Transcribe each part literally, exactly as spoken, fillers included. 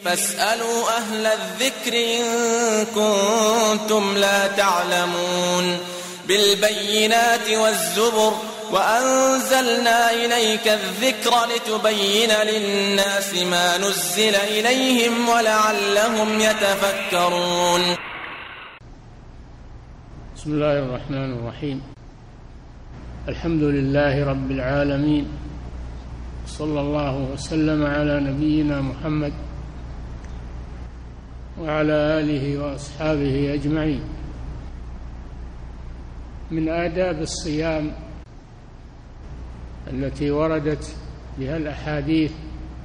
فاسألوا أهل الذكر إن كنتم لا تعلمون بالبينات والزبر وأنزلنا إليك الذكر لتبين للناس ما نزل إليهم ولعلهم يتفكرون. بسم الله الرحمن الرحيم. الحمد لله رب العالمين، صلى الله وسلم على نبينا محمد وعلى آله وأصحابه أجمعين. من آداب الصيام التي وردت بها الأحاديث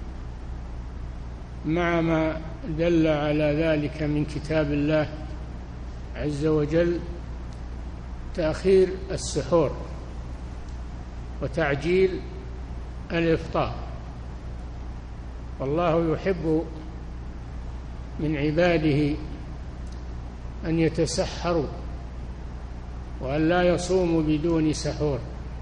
مع ما دل على ذلك من كتاب الله عز وجل تأخير السحور وتعجيل الإفطار. والله يحب من عباده أن يتسحروا وأن لا يصوموا بدون سحور،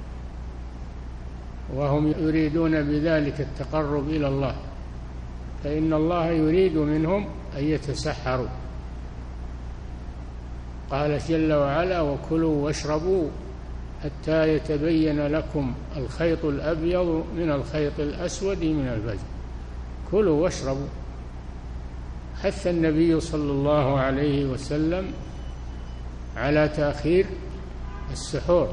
وهم يريدون بذلك التقرب إلى الله، فإن الله يريد منهم أن يتسحروا. قال جل وعلا: وكلوا واشربوا حتى يتبين لكم الخيط الأبيض من الخيط الأسود من الفجر. كلوا واشربوا. حث النبي صلى الله عليه وسلم على تأخير السحور،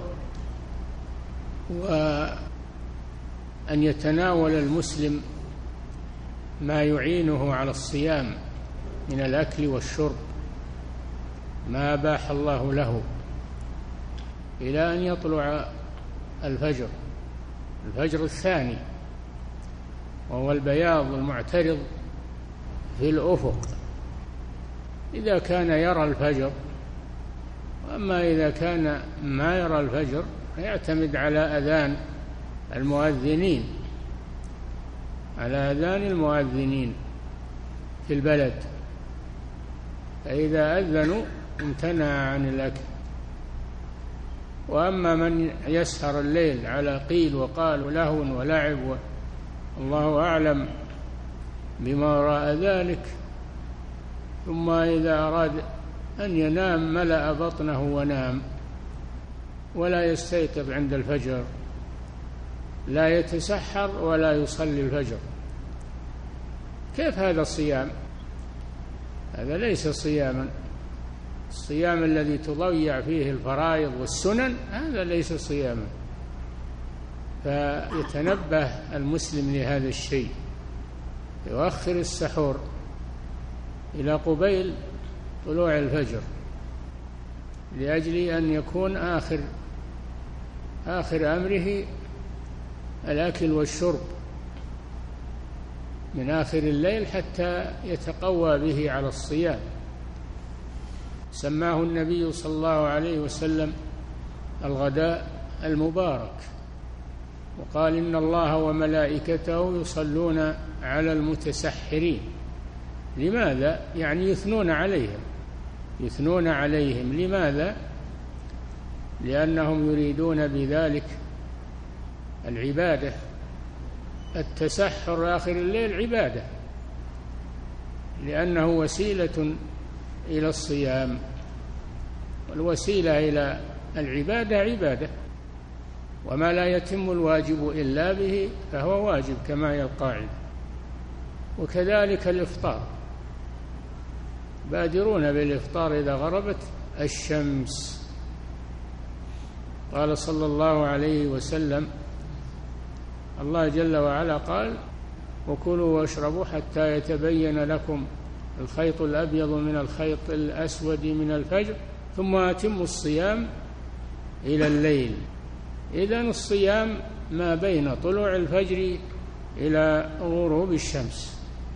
وأن يتناول المسلم ما يعينه على الصيام من الأكل والشرب، ما أباح الله له، إلى أن يطلع الفجر الفجر الثاني، وهو البياض المعترض في الأفق إذا كان يرى الفجر. وأما إذا كان ما يرى الفجر فيعتمد على أذان المؤذنين على أذان المؤذنين في البلد، فإذا أذنوا امتنع عن الأكل. وأما من يسهر الليل على قيل وقال ولهو ولعب والله أعلم بما وراء ذلك، ثم إذا أراد أن ينام ملأ بطنه ونام ولا يستيقظ عند الفجر، لا يتسحر ولا يصلي الفجر، كيف هذا الصيام؟ هذا ليس صياما. الصيام الذي تضيع فيه الفرائض والسنن هذا ليس صياما. فيتنبه المسلم لهذا الشيء، يؤخر السحور إلى قبيل طلوع الفجر لأجل أن يكون آخر آخر أمره الأكل والشرب من آخر الليل حتى يتقوى به على الصيام. سماه النبي صلى الله عليه وسلم الغداء المبارك، وقال: إن الله وملائكته يصلون على المتسحرين. لماذا؟ يعني يثنون عليهم يثنون عليهم لماذا؟ لأنهم يريدون بذلك العبادة. التسحر آخر الليل عبادة، لأنه وسيلة إلى الصيام، والوسيلة إلى العبادة عبادة، وما لا يتم الواجب إلا به فهو واجب كما هي القاعدة. وكذلك الإفطار، بادرون بالإفطار إذا غربت الشمس. قال صلى الله عليه وسلم: الله جل وعلا قال: وكلوا واشربوا حتى يتبين لكم الخيط الأبيض من الخيط الأسود من الفجر ثم أتموا الصيام إلى الليل. إذن الصيام ما بين طلوع الفجر إلى غروب الشمس،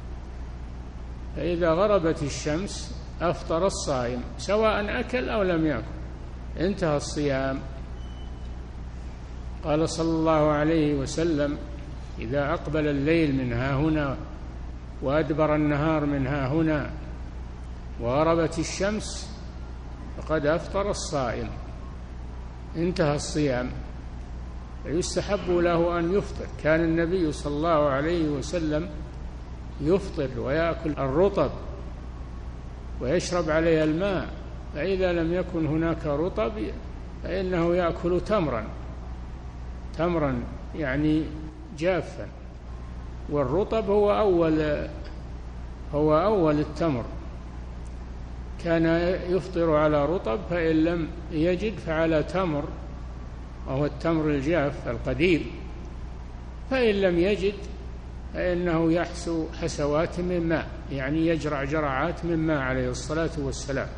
فإذا غربت الشمس أفطر الصائم سواء أكل أو لم يأكل، انتهى الصيام. قال صلى الله عليه وسلم: إذا أقبل الليل من ها هنا وأدبر النهار من ها هنا وغربت الشمس فقد أفطر الصائم، انتهى الصيام. يستحب له أن يفطر. كان النبي صلى الله عليه وسلم يفطر ويأكل الرطب ويشرب عليها الماء، فإذا لم يكن هناك رطب فإنه يأكل تمرا تمرا يعني جافا، والرطب هو أول هو أول التمر، كان يفطر على رطب، فإن لم يجد فعلى تمر وهو التمر الجاف القديم، فإن لم يجد فإنه يحسو حسوات من ماء، يعني يجرع جرعات من ماء عليه الصلاة والسلام،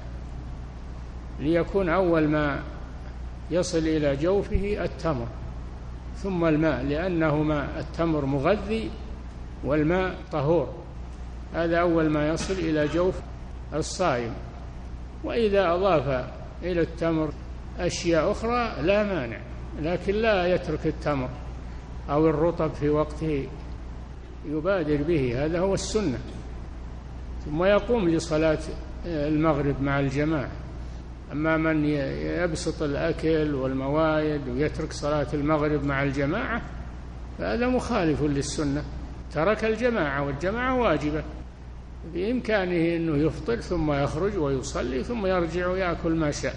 ليكون أول ما يصل إلى جوفه التمر ثم الماء، لأنهما التمر مغذي والماء طهور، هذا أول ما يصل إلى جوف الصائم. وإذا أضاف إلى التمر أشياء أخرى لا مانع، لكن لا يترك التمر أو الرطب في وقته، يبادر به، هذا هو السنة. ثم يقوم لصلاة المغرب مع الجماعة. أما من يبسط الأكل والموائد ويترك صلاة المغرب مع الجماعة فهذا مخالف للسنة، ترك الجماعة، والجماعة واجبة، بإمكانه أنه يفطر ثم يخرج ويصلي ثم يرجع ويأكل ما شاء،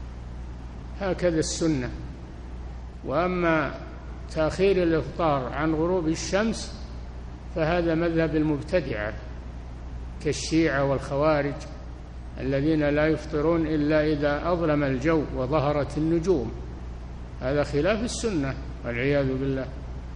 هكذا السنة. وأما تأخير الإفطار عن غروب الشمس فهذا مذهب المبتدعة كالشيعة والخوارج الذين لا يفطرون إلا إذا أظلم الجو وظهرت النجوم، هذا خلاف السنة والعياذ بالله.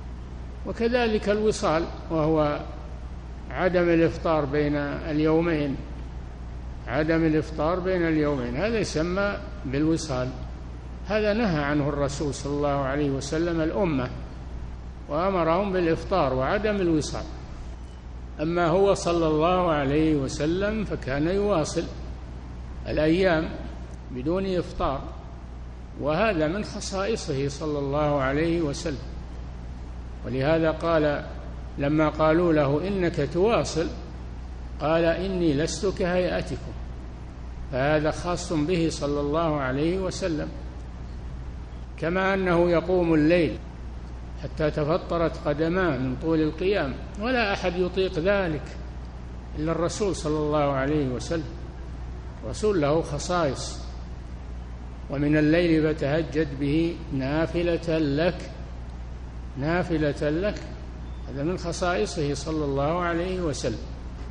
وكذلك الوصال، وهو عدم الإفطار بين اليومين، عدم الإفطار بين اليومين هذا يسمى بالوصال، هذا نهى عنه الرسول صلى الله عليه وسلم الأمة وأمرهم بالإفطار وعدم الوصال. أما هو صلى الله عليه وسلم فكان يواصل الأيام بدون إفطار، وهذا من خصائصه صلى الله عليه وسلم. ولهذا قال لما قالوا له إنك تواصل قال إني لست كهيئتكم، فهذا خاص به صلى الله عليه وسلم. كما أنه يقوم الليل حتى تفطرت قدماه من طول القيام، ولا أحد يطيق ذلك إلا الرسول صلى الله عليه وسلم، الرسول له خصائص. ومن الليل فتهجد به نافلة لك، نافلة لك، هذا من خصائصه صلى الله عليه وسلم.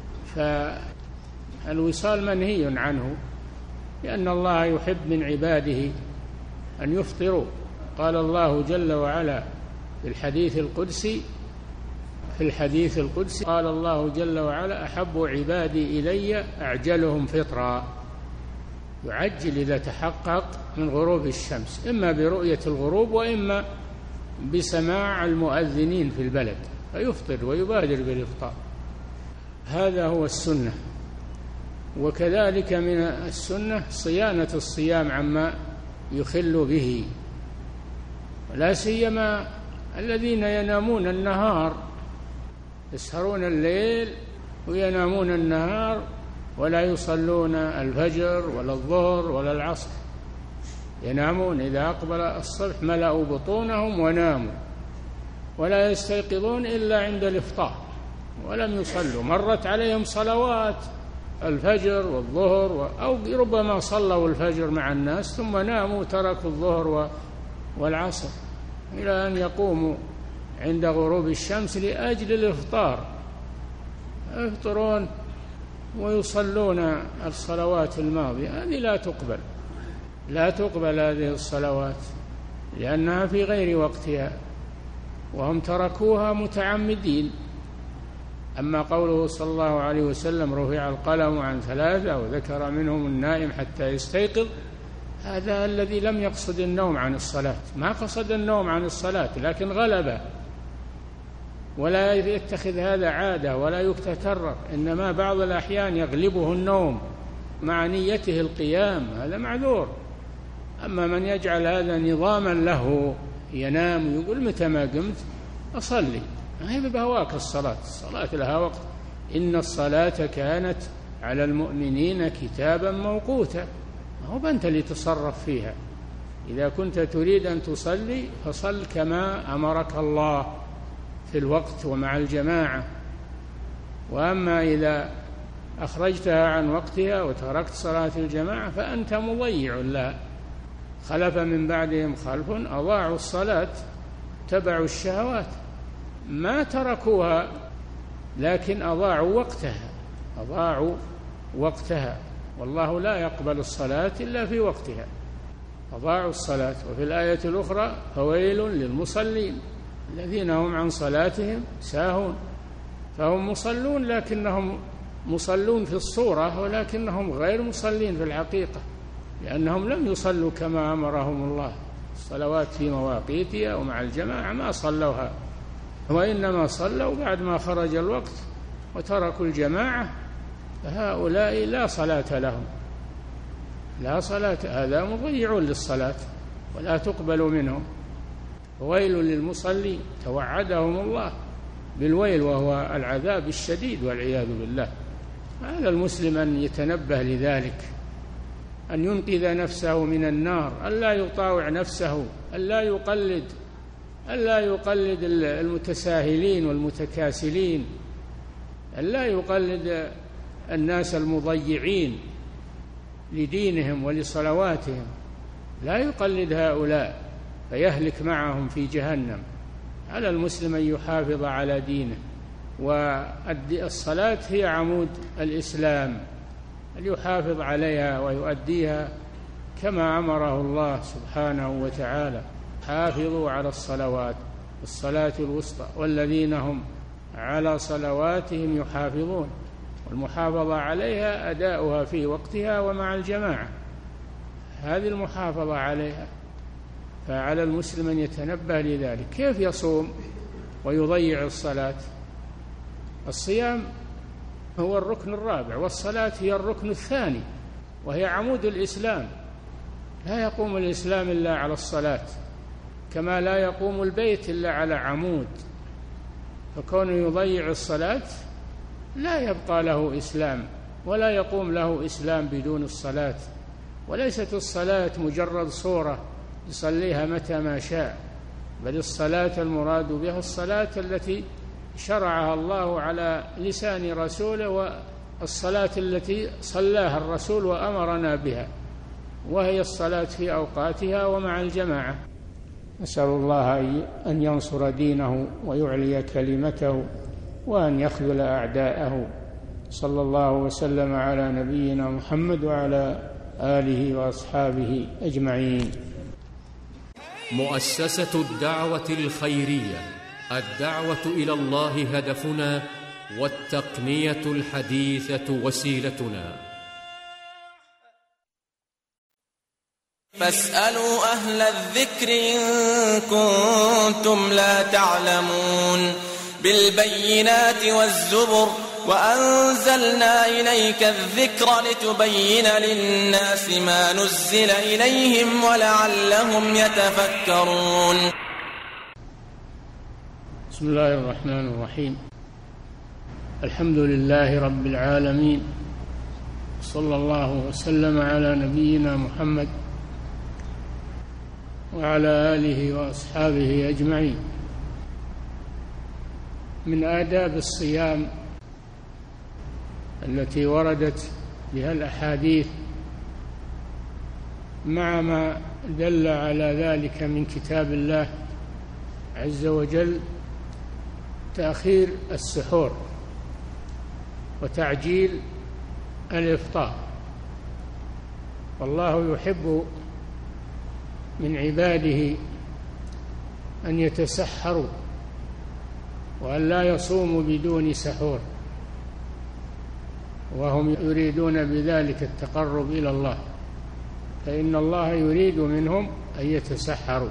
فالوصال منهي عنه، لأن الله يحب من عباده أن يفطروا. قال الله جل وعلا في الحديث القدسي في الحديث القدسي قال الله جل وعلا أحب عبادي إلي أعجلهم فطرا، يعجل إذا تحقق من غروب الشمس، إما برؤية الغروب وإما بسماع المؤذنين في البلد، فيفطر ويبادر بالإفطار، هذا هو السنة. وكذلك من السنة صيانة الصيام عما يخل به، ولا سيما الذين ينامون النهار، يسهرون الليل وينامون النهار ولا يصلون الفجر ولا الظهر ولا العصر، ينامون إذا أقبل الصبح ملأوا بطونهم وناموا، ولا يستيقظون إلا عند الإفطار ولم يصلوا، مرت عليهم صلوات الفجر والظهر، أو ربما صلوا الفجر مع الناس ثم ناموا تركوا الظهر والعصر إلى أن يقوموا عند غروب الشمس لأجل الإفطار، يفطرون ويصلون الصلوات الماضية، هذه لا تقبل، لا تقبل هذه الصلوات لأنها في غير وقتها وهم تركوها متعمدين. أما قوله صلى الله عليه وسلم رفع القلم عن ثلاثة وذكر منهم النائم حتى يستيقظ، هذا الذي لم يقصد النوم عن الصلاة، ما قصد النوم عن الصلاة لكن غلبه، ولا يتخذ هذا عادة ولا يتكرر، إنما بعض الأحيان يغلبه النوم مع نيته القيام، هذا معذور. أما من يجعل هذا نظاما له، ينام ويقول متى ما قمت أصلي، ما هي بهواك الصلاة، الصلاة لها وقت، إن الصلاة كانت على المؤمنين كتابا موقوتا، ما هو أنت اللي تصرف فيها، إذا كنت تريد أن تصلي فصل كما أمرك الله في الوقت ومع الجماعة، وأما إذا أخرجتها عن وقتها وتركت صلاة الجماعة فأنت مضيع لها. خلف من بعدهم خلف أضاعوا الصلاة اتبعوا الشهوات، ما تركوها لكن أضاعوا وقتها أضاعوا وقتها والله لا يقبل الصلاة إلا في وقتها. أضاعوا الصلاة. وفي الآية الأخرى فويل للمصلين الذين هم عن صلاتهم ساهون. فهم مصلون لكنهم مصلون في الصورة ولكنهم غير مصلين في الحقيقة، لأنهم لم يصلوا كما أمرهم الله. الصلوات في مواقيتها ومع الجماعة ما صلوها، وإنما صلوا بعد ما خرج الوقت وتركوا الجماعة، فهؤلاء لا صلاة لهم لا صلاة هذا مضيعون للصلاة ولا تقبل منهم. ويل للمصلين توعدهم الله بالويل وهو العذاب الشديد والعياذ بالله. على المسلم أن يتنبه لذلك، أن ينقذ نفسه من النار، ألا يطاوع نفسه، ألا يقلد ألا يقلد المتساهلين والمتكاسلين، ألا يقلد الناس المضيعين لدينهم ولصلواتهم، لا يقلد هؤلاء فيهلك معهم في جهنم. على المسلم أن يحافظ على دينه، والصلاة هي عمود الإسلام، أن يحافظ عليها ويؤديها كما أمره الله سبحانه وتعالى. حافظوا على الصلوات الصلاة الوسطى والذين هم على صلواتهم يحافظون. والمحافظة عليها أداؤها في وقتها ومع الجماعة، هذه المحافظة عليها. فعلى المسلم أن يتنبه لذلك. كيف يصوم ويضيع الصلاة؟ الصيام هو الركن الرابع، والصلاة هي الركن الثاني، وهي عمود الإسلام. لا يقوم الإسلام إلا على الصلاة، كما لا يقوم البيت إلا على عمود. فكونه يضيع الصلاة لا يبقى له إسلام، ولا يقوم له إسلام بدون الصلاة. وليست الصلاة مجرد صورة يصليها متى ما شاء، بل الصلاة المراد بها الصلاة التي شرعها الله على لسان رسوله، والصلاة التي صلاها الرسول وأمرنا بها، وهي الصلاة في أوقاتها ومع الجماعة. نسأل الله أن ينصر دينه ويعلي كلمته وأن يخذل أعداءه. صلى الله وسلم على نبينا محمد وعلى آله وأصحابه أجمعين. مؤسسة الدعوة الخيرية، الدعوة إلى الله هدفنا، والتقنية الحديثة وسيلتنا. فاسألوا أهل الذكر إن كنتم لا تعلمون. بالبينات والزبر وأنزلنا إليك الذكر لتبين للناس ما نزل إليهم ولعلهم يتفكرون. بسم الله الرحمن الرحيم. الحمد لله رب العالمين، صلى الله وسلم على نبينا محمد وعلى آله وأصحابه أجمعين. من آداب الصيام التي وردت بها الأحاديث مع ما دل على ذلك من كتاب الله عز وجل تأخير السحور وتعجيل الإفطار. والله يحب من عباده أن يتسحروا وأن لا يصوموا بدون سحور، وهم يريدون بذلك التقرب إلى الله، فإن الله يريد منهم أن يتسحروا.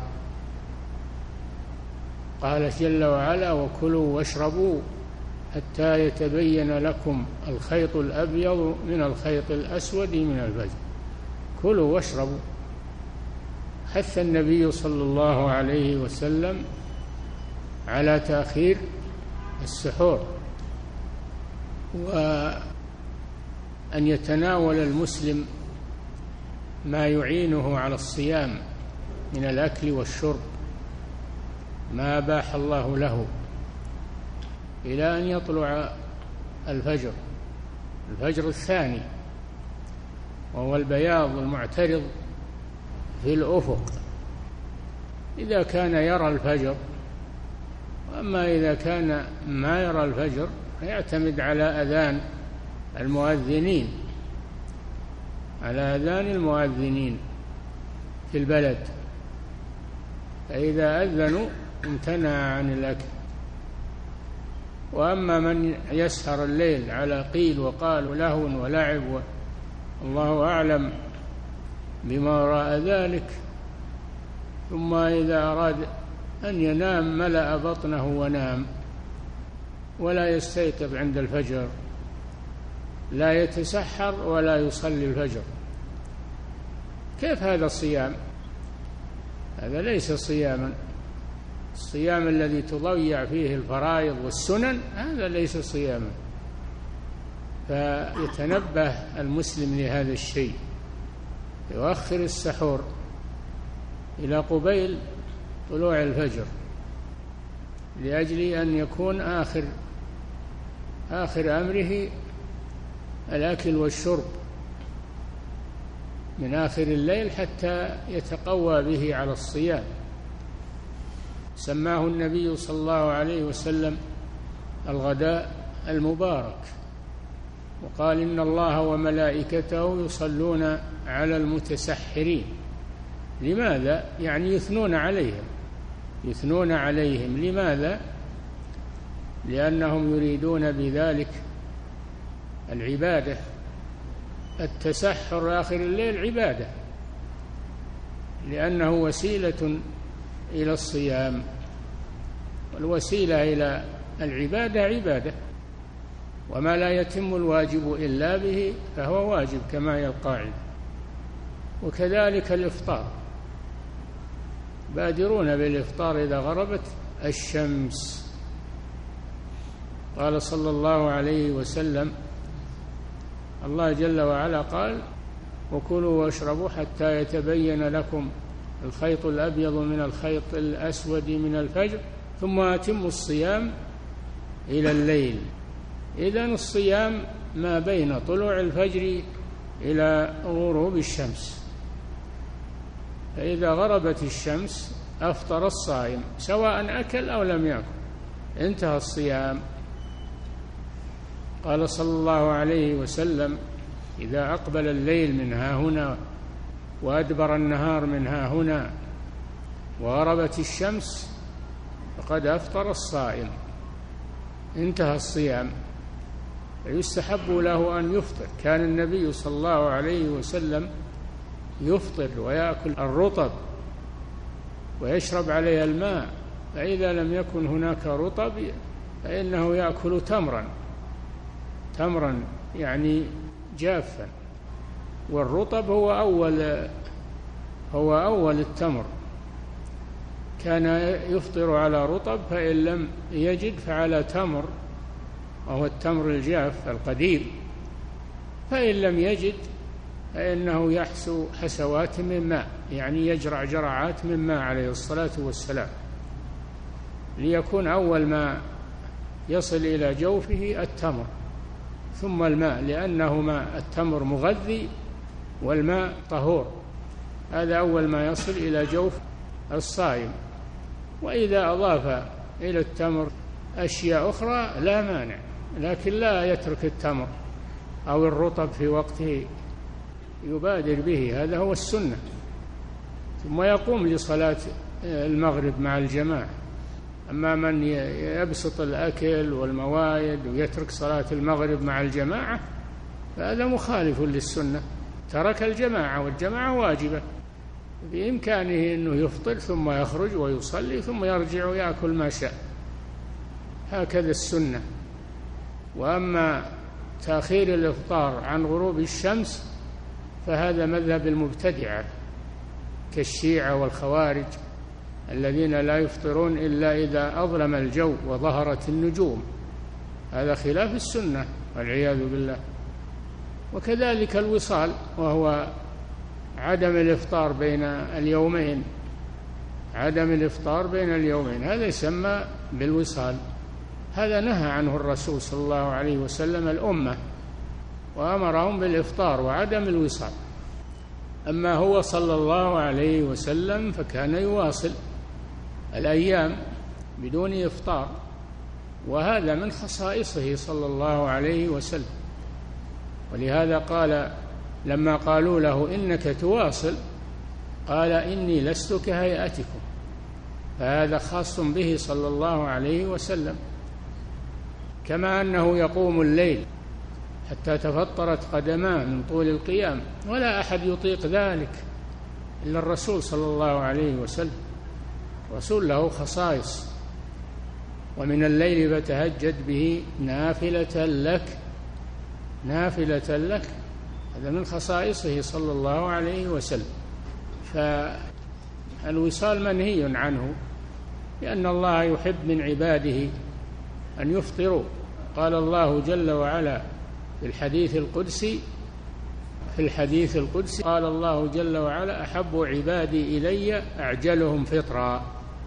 قال جل وعلا: وكلوا واشربوا حتى يتبين لكم الخيط الأبيض من الخيط الأسود من الفجر. كلوا واشربوا. حث النبي صلى الله عليه وسلم على تأخير السحور، وأن يتناول المسلم ما يعينه على الصيام من الأكل والشرب، ما أباح الله له، إلى أن يطلع الفجر، الفجر الثاني، وهو البياض المعترض في الأفق إذا كان يرى الفجر. وأما إذا كان ما يرى الفجر فيعتمد على أذان المؤذنين على أذان المؤذنين في البلد، فإذا أذنوا امتنع عن الأكل. وأما من يسهر الليل على قيل وقال ولهو ولعب والله أعلم بما وراء ذلك، ثم إذا أراد أن ينام ملأ بطنه ونام ولا يستيقظ عند الفجر، لا يتسحر ولا يصلي الفجر، كيف هذا الصيام؟ هذا ليس صياما. الصيام الذي تضيع فيه الفرائض والسنن هذا ليس صياما. فيتنبه المسلم لهذا الشيء، يؤخر السحور إلى قبيل طلوع الفجر لأجل أن يكون آخر آخر أمره الأكل والشرب من آخر الليل حتى يتقوى به على الصيام. سماه النبي صلى الله عليه وسلم الغداء المبارك، وقال إن الله وملائكته يصلون على المتسحرين. لماذا؟ يعني يثنون عليهم يثنون عليهم لماذا؟ لأنهم يريدون بذلك العبادة. التسحر آخر الليل عبادة، لأنه وسيلة إلى الصيام، والوسيلة إلى العبادة عبادة، وما لا يتم الواجب إلا به فهو واجب كما هي القاعدة. وكذلك الإفطار، بادرون بالإفطار إذا غربت الشمس. قال صلى الله عليه وسلم، الله جل وعلا قال وكلوا واشربوا حتى يتبين لكم الخيط الأبيض من الخيط الأسود من الفجر ثم أتموا الصيام إلى الليل. إذن الصيام ما بين طلوع الفجر إلى غروب الشمس، فإذا غربت الشمس أفطر الصائم سواء أكل أو لم يأكل، انتهى الصيام. قال صلى الله عليه وسلم إذا أقبل الليل من ها هنا وأدبر النهار من ها هنا وغربت الشمس فقد أفطر الصائم، انتهى الصيام. فيستحب له أن يفطر. كان النبي صلى الله عليه وسلم يفطر ويأكل الرطب ويشرب عليها الماء، فإذا لم يكن هناك رطب فإنه يأكل تمرا تمرا يعني جافا، والرطب هو أول هو أول التمر. كان يفطر على رطب، فإن لم يجد فعلى تمر وهو التمر الجاف القديم، فإن لم يجد فإنه يحسو حسوات من ماء، يعني يجرع جرعات من ماء عليه الصلاة والسلام، ليكون أول ما يصل إلى جوفه التمر ثم الماء، لأنهما التمر مغذي والماء طهور. هذا أول ما يصل إلى جوف الصائم. وإذا أضاف إلى التمر أشياء أخرى لا مانع، لكن لا يترك التمر أو الرطب في وقته، يبادر به، هذا هو السنة. ثم يقوم لصلاة المغرب مع الجماعة. أما من يبسط الأكل والموائد ويترك صلاة المغرب مع الجماعة فهذا مخالف للسنة، ترك الجماعة، والجماعة واجبة. بإمكانه أنه يفطر ثم يخرج ويصلي ثم يرجع ويأكل ما شاء، هكذا السنة. وأما تأخير الإفطار عن غروب الشمس فهذا مذهب المبتدعة كالشيعة والخوارج الذين لا يفطرون إلا إذا أظلم الجو وظهرت النجوم، هذا خلاف السنة والعياذ بالله. وكذلك الوصال، وهو عدم الإفطار بين اليومين عدم الإفطار بين اليومين هذا يسمى بالوصال. هذا نهى عنه الرسول صلى الله عليه وسلم الأمة، وأمرهم بالإفطار وعدم الوصال. أما هو صلى الله عليه وسلم فكان يواصل الأيام بدون إفطار، وهذا من خصائصه صلى الله عليه وسلم. ولهذا قال لما قالوا له إنك تواصل قال إني لست كهيئتكم، فهذا خاص به صلى الله عليه وسلم. كما أنه يقوم الليل حتى تفطرت قدماه من طول القيام، ولا أحد يطيق ذلك إلا الرسول صلى الله عليه وسلم. الرسول له خصائص: ومن الليل فتهجد به نافلة لك، نافلة لك، هذا من خصائصه صلى الله عليه وسلم. فالوصال منهي عنه، لأن الله يحب من عباده أن يفطروا. قال الله جل وعلا في الحديث القدسي في الحديث القدسي قال الله جل وعلا: أحب عبادي إلي أعجلهم فطرا.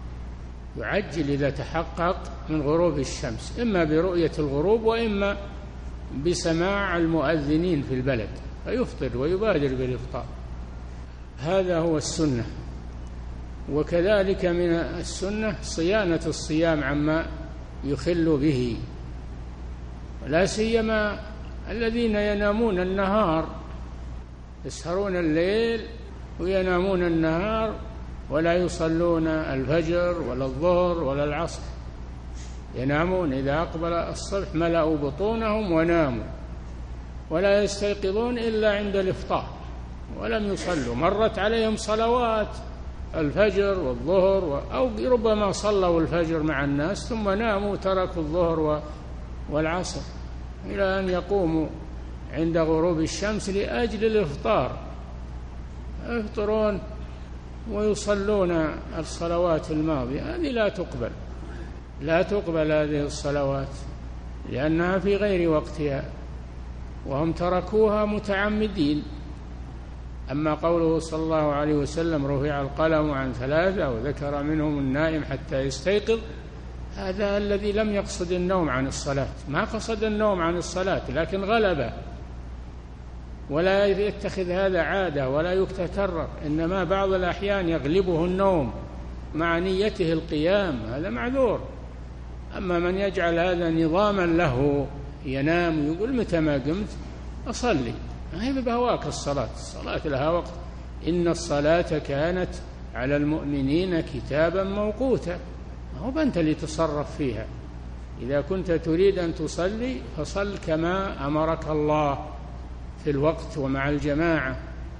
يعجل إذا تحقق من غروب الشمس، إما برؤية الغروب وإما بسماع المؤذنين في البلد، فيفطر ويبادر بالإفطار. هذا هو السنة. وكذلك من السنة صيانة الصيام عما يخل به، ولا سيما الذين ينامون النهار، يسهرون الليل وينامون النهار ولا يصلون الفجر ولا الظهر ولا العصر، ينامون إذا أقبل الصبح ملأوا بطونهم وناموا، ولا يستيقظون إلا عند الإفطار ولم يصلوا. مرت عليهم صلوات الفجر والظهر، أو ربما صلوا الفجر مع الناس ثم ناموا تركوا الظهر والعصر إلى أن يقوموا عند غروب الشمس لأجل الإفطار، يفطرون ويصلون الصلوات الماضية. هذه لا تقبل، لا تقبل هذه الصلوات لأنها في غير وقتها، وهم تركوها متعمدين. أما قوله صلى الله عليه وسلم: رفع القلم عن ثلاثة وذكر منهم النائم حتى يستيقظ، هذا الذي لم يقصد النوم عن الصلاة، ما قصد النوم عن الصلاة لكن غلبه، ولا يتخذ هذا عادة ولا يتكرر، إنما بعض الأحيان يغلبه النوم مع نيته القيام، هذا معذور. أما من يجعل هذا نظاما له، ينام ويقول متى ما قمت أصلي، هذا بهواك الصلاة، الصلاة لها وقت، إن الصلاة كانت على المؤمنين كتابا موقوتا، ما هو أنت اللي تصرف فيها. إذا كنت تريد أن تصلي فصل كما أمرك الله في الوقت ومع الجماعة.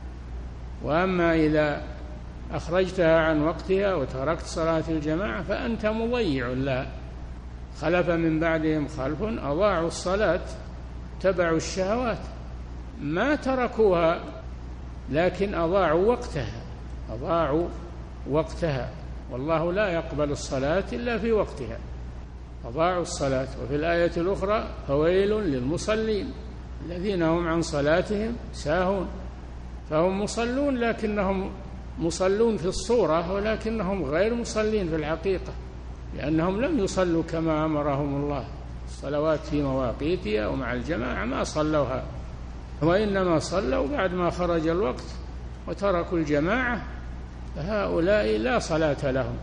وأما إذا أخرجتها عن وقتها وتركت صلاة الجماعة فأنت مضيع لها. خلف من بعدهم خلف أضاعوا الصلاة تبعوا الشهوات، ما تركوها لكن أضاعوا وقتها، أضاعوا وقتها، والله لا يقبل الصلاة إلا في وقتها، أضاعوا الصلاة. وفي الآية الأخرى: فويل للمصلين الذين هم عن صلاتهم ساهون. فهم مصلون لكنهم مصلون في الصورة، ولكنهم غير مصلين في الحقيقة، لأنهم لم يصلوا كما أمرهم الله. الصلوات في مواقيتها ومع الجماعة ما صلوها، وإنما صلوا بعد ما خرج الوقت وتركوا الجماعة، فهؤلاء لا صلاة لهم،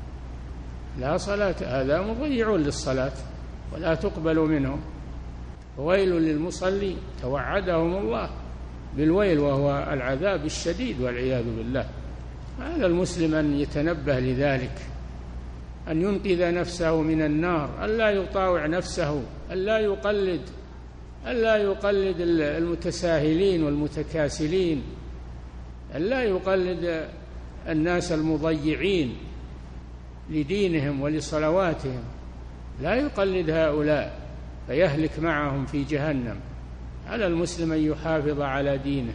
لا صلاة، هذا مضيعون للصلاة ولا تقبل منهم. ويل للمصلين، توعدهم الله بالويل وهو العذاب الشديد والعياذ بالله. هذا المسلم أن يتنبه لذلك، أن ينقذ نفسه من النار، ألا يطاوع نفسه، ألا يقلد ألا يقلد المتساهلين والمتكاسلين، ألا يقلد الناس المضيعين لدينهم ولصلواتهم، لا يقلد هؤلاء فيهلك معهم في جهنم. على المسلم أن يحافظ على دينه،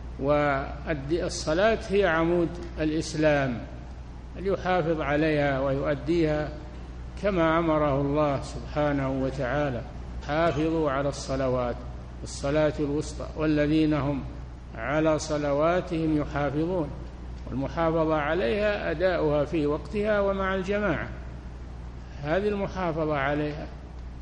والصلاة هي عمود الإسلام، أن يحافظ عليها ويؤديها كما أمره الله سبحانه وتعالى: حافظوا على الصلوات الصلاة الوسطى والذين هم على صلواتهم يحافظون. والمحافظة عليها أداؤها في وقتها ومع الجماعة، هذه المحافظة عليها.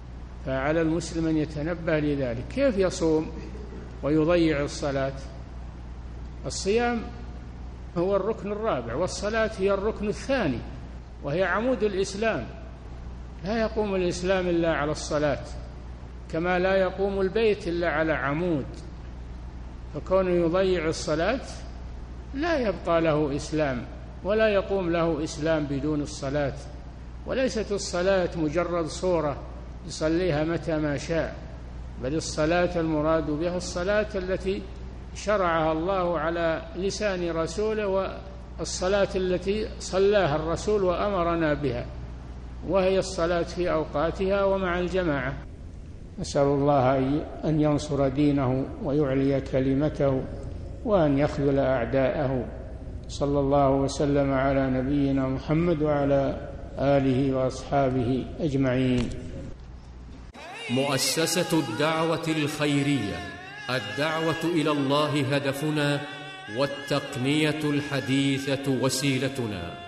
فعلى المسلم أن يتنبه لذلك. كيف يصوم ويضيع الصلاة؟ الصيام هو الركن الرابع، والصلاة هي الركن الثاني، وهي عمود الإسلام. لا يقوم الإسلام إلا على الصلاة، كما لا يقوم البيت إلا على عمود. فكونه يضيع الصلاة لا يبقى له إسلام، ولا يقوم له إسلام بدون الصلاة. وليست الصلاة مجرد صورة يصليها متى ما شاء، بل الصلاة المراد بها الصلاة التي شرعها الله على لسان رسوله، والصلاة التي صلاها الرسول وأمرنا بها، وهي الصلاة في أوقاتها ومع الجماعة. نسأل الله أن ينصر دينه ويعلي كلمته وأن يخذل أعداءه. صلى الله وسلم على نبينا محمد وعلى آله وأصحابه أجمعين. مؤسسة الدعوة الخيرية، الدعوة إلى الله هدفنا، والتقنية الحديثة وسيلتنا.